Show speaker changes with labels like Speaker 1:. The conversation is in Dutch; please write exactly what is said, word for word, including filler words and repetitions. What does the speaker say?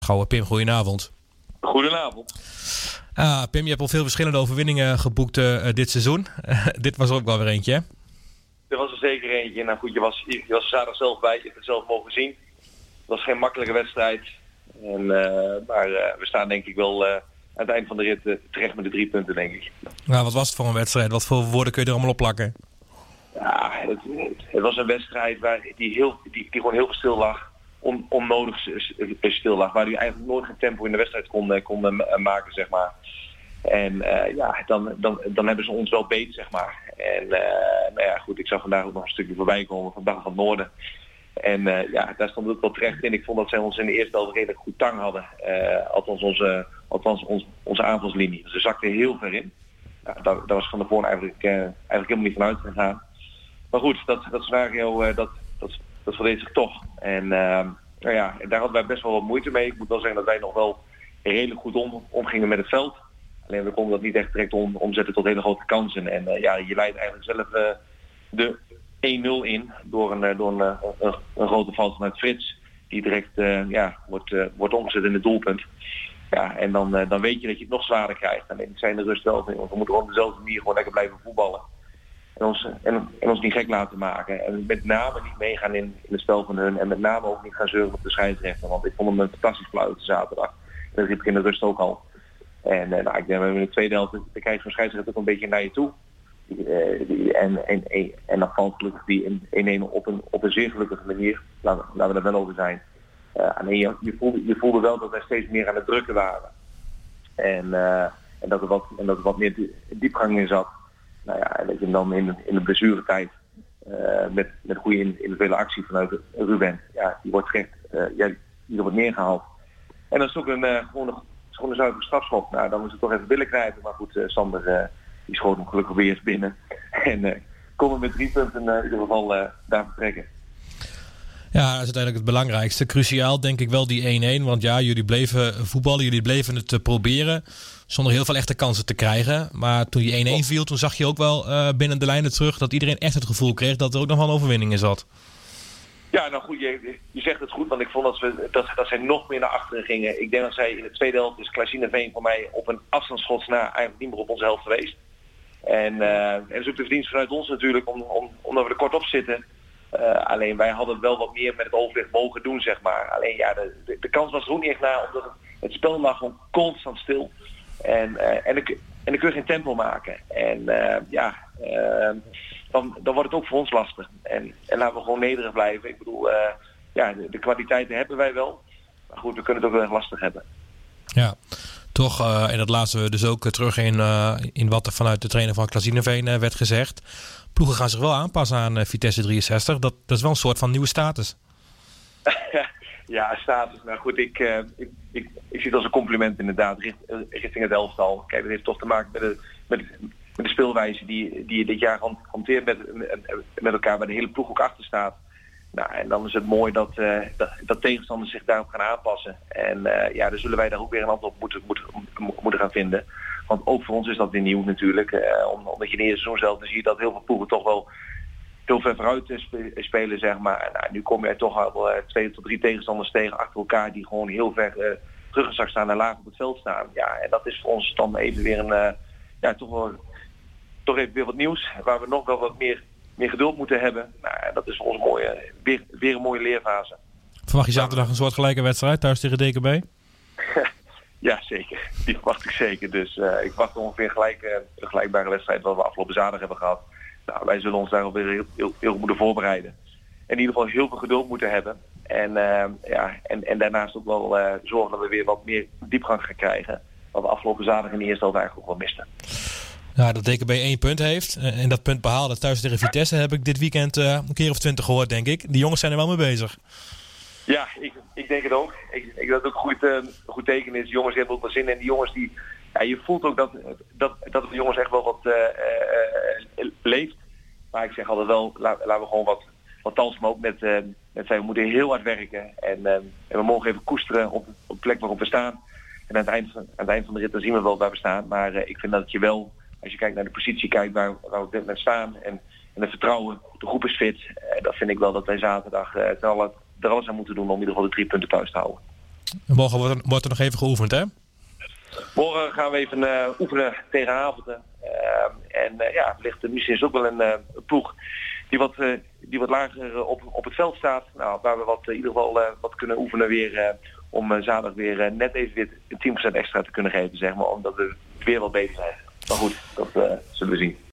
Speaker 1: beschouwen. Pim, goedenavond.
Speaker 2: Goedenavond.
Speaker 1: Ah, Pim, je hebt al veel verschillende overwinningen geboekt uh, dit seizoen. Uh, dit was er ook wel weer eentje, hè?
Speaker 2: Er was er zeker eentje. Nou goed, je was, je was er zaterdag zelf bij. Je hebt het zelf mogen zien. Het was geen makkelijke wedstrijd. En, uh, maar uh, we staan denk ik wel uh, aan het eind van de rit uh, terecht met de drie punten, denk ik.
Speaker 1: Nou, wat was het voor een wedstrijd? Wat voor woorden kun je er allemaal op plakken?
Speaker 2: Ja, het, het was een wedstrijd waar die, heel, die, die gewoon heel veel stil lag. On, onnodig stil lag. Waar hij eigenlijk nooit geen tempo in de wedstrijd kon, kon maken, zeg maar. En uh, ja, dan, dan, dan hebben ze ons wel beet, zeg maar. En uh, nou ja, goed, ik zag vandaag ook nog een stukje voorbij komen van Dag van het Noorden. En uh, ja, daar stond ook wel terecht in. Ik vond dat zij ons in de eerste helft redelijk goed tang hadden. Uh, althans onze, althans ons, onze aanvalslinie. Ze zakten heel ver in. Ja, daar, daar was van tevoren eigenlijk, uh, eigenlijk helemaal niet van uit gegaan. Maar goed, dat, dat scenario, uh, dat, dat, dat verdeed zich toch. En uh, nou ja, daar hadden wij best wel wat moeite mee. Ik moet wel zeggen dat wij nog wel redelijk goed om, omgingen met het veld. Alleen we konden dat niet echt direct om, omzetten tot hele grote kansen. En uh, ja, je leidt eigenlijk zelf uh, de één nul in door een, door een, een, een grote fout vanuit Frits. Die direct uh, ja, wordt, uh, wordt omgezet in het doelpunt. Ja, en dan, uh, dan weet je dat je het nog zwaarder krijgt. En ik zei in de rust wel, want we moeten op dezelfde manier gewoon lekker blijven voetballen. En ons, en, en ons niet gek laten maken. En met name niet meegaan in, in het spel van hun. En met name ook niet gaan zeuren op de scheidsrechter. Want ik vond hem een fantastisch fluiten zaterdag. Dat riep ik in de rust ook al. En nou, ik denk dat in de tweede helft, dan krijg je zo'n scheidsrechter ook een beetje naar je toe. Die, uh, die, en, en, en, en dan valt gelukkig die één één op een, op een zeer gelukkige manier. Laten, laten we er wel over zijn. Uh, alleen je, je, voelde, je voelde wel dat wij steeds meer aan het drukken waren. En, uh, en, dat, er wat, en dat er wat meer diepgang in zat. Nou ja, en dat je hem dan in, in de blessuretijd uh, met, met goede individuele actie vanuit Ruben, ja, die wordt recht, uh, ja, die wordt neergehaald. En dan is het ook een, uh, gewoon een gewoon een zuivere strafschop. Nou, dan moest het toch even billen krijgen. Maar goed, uh, Sander uh, die schoot hem gelukkig weer eens binnen. En uh, kon hem met drie punten uh, in ieder geval uh, daar vertrekken.
Speaker 1: Ja, dat is uiteindelijk het belangrijkste. Cruciaal denk ik wel die één één. Want ja, jullie bleven voetballen. Jullie bleven het uh, proberen. Zonder heel veel echte kansen te krijgen. Maar toen je één één viel, toen zag je ook wel uh, binnen de lijnen terug dat iedereen echt het gevoel kreeg dat er ook nog wel een overwinning in zat.
Speaker 2: Ja, nou goed, je, je zegt het goed, want ik vond dat, we, dat, dat zij nog meer naar achteren gingen. Ik denk dat zij in de tweede helft is Klaasine voor mij op een afstandsschot na eigenlijk niet meer op onze helft geweest. En, uh, en dat is ook de verdienst vanuit ons natuurlijk, om, om, omdat we er kort op zitten. Uh, alleen wij hadden wel wat meer met het overwicht mogen doen, zeg maar. Alleen ja, de, de, de kans was er ook niet echt na, omdat het, het spel lag gewoon constant stil. En, uh, en, de, en dan kun je geen tempo maken. En uh, ja... Uh, Dan, dan wordt het ook voor ons lastig. En, en laten we gewoon nederig blijven. Ik bedoel, uh, ja, de, de kwaliteiten hebben wij wel. Maar goed, we kunnen het ook wel erg lastig hebben.
Speaker 1: Ja, toch, uh, en dat laten we dus ook terug in, uh, in wat er vanuit de trainer van Klazineveen uh, werd gezegd. Ploegen gaan zich wel aanpassen aan uh, Vitesse drieënzestig. Dat, dat is wel een soort van nieuwe status.
Speaker 2: Ja, status. Nou goed, ik, uh, ik, ik, ik zie het als een compliment inderdaad richt, uh, richting het elftal. Kijk, dat heeft toch te maken met de... Met, met de speelwijze die, die je dit jaar hanteert met, met elkaar, waar de hele ploeg ook achter staat. Nou, en dan is het mooi dat, uh, dat, dat tegenstanders zich daarop gaan aanpassen. En uh, ja, dan zullen wij daar ook weer een antwoord op moeten, moeten, moeten gaan vinden. Want ook voor ons is dat weer nieuw natuurlijk. Uh, omdat je in de eerste seizoen zelf, dan zie je dat heel veel ploegen toch wel heel ver vooruit spelen, zeg maar. En, nou, nu kom je toch al uh, twee tot drie tegenstanders tegen achter elkaar die gewoon heel ver uh, teruggezakt staan en laag op het veld staan. Ja, en dat is voor ons dan even weer een, uh, ja, toch wel... toch even weer wat nieuws, waar we nog wel wat meer, meer geduld moeten hebben. Nou, dat is voor ons mooie, weer, weer een mooie leerfase.
Speaker 1: Verwacht je zaterdag een soortgelijke wedstrijd thuis tegen D K B?
Speaker 2: Ja, zeker. Die verwacht ik zeker. Dus uh, ik wacht ongeveer gelijk, uh, een vergelijkbare wedstrijd wat we afgelopen zaterdag hebben gehad. Nou, wij zullen ons daarop weer heel, heel, heel goed moeten voorbereiden. En in ieder geval heel veel geduld moeten hebben. En, uh, ja, en, en daarnaast ook wel uh, zorgen dat we weer wat meer diepgang gaan krijgen. Wat we afgelopen zaterdag in de eerste helft eigenlijk ook wel misten.
Speaker 1: Ja, dat D K B één punt heeft. En dat punt behaalde thuis tegen Vitesse heb ik dit weekend uh, een keer of twintig gehoord, denk ik. Die jongens zijn er wel mee bezig.
Speaker 2: Ja, ik, ik denk het ook. Ik, ik denk dat het ook een goed, uh, een goed teken is. De jongens hebben ook wel zin in. En die jongens die... Ja, je voelt ook dat, dat, dat de jongens echt wel wat uh, uh, leeft. Maar ik zeg altijd wel, laten la we gewoon wat, wat talsma ook met, uh, met zijn. We moeten heel hard werken. En, uh, en we mogen even koesteren op, op de plek waarop we staan. En aan het eind van, aan het eind van de rit dan zien we wel waar we staan. Maar uh, ik vind dat je wel... Als je kijkt naar de positie, kijkt waar, waar we op dit moment staan en, en het vertrouwen, de groep is fit. Eh, dat vind ik wel dat wij zaterdag eh, er alles aan moeten doen om in ieder geval de drie punten thuis te houden.
Speaker 1: En morgen wordt er, wordt er nog even geoefend, hè?
Speaker 2: Morgen gaan we even uh, oefenen tegen Havelte. Uh, en uh, ja, ligt er misschien is ook wel een, uh, een ploeg die wat, uh, die wat lager uh, op, op het veld staat. Nou, waar we wat, uh, in ieder geval uh, wat kunnen oefenen weer uh, om uh, zaterdag weer uh, net even weer tien procent extra te kunnen geven, zeg maar, omdat we weer wat beter zijn. Maar goed, dat uh, zullen we zien.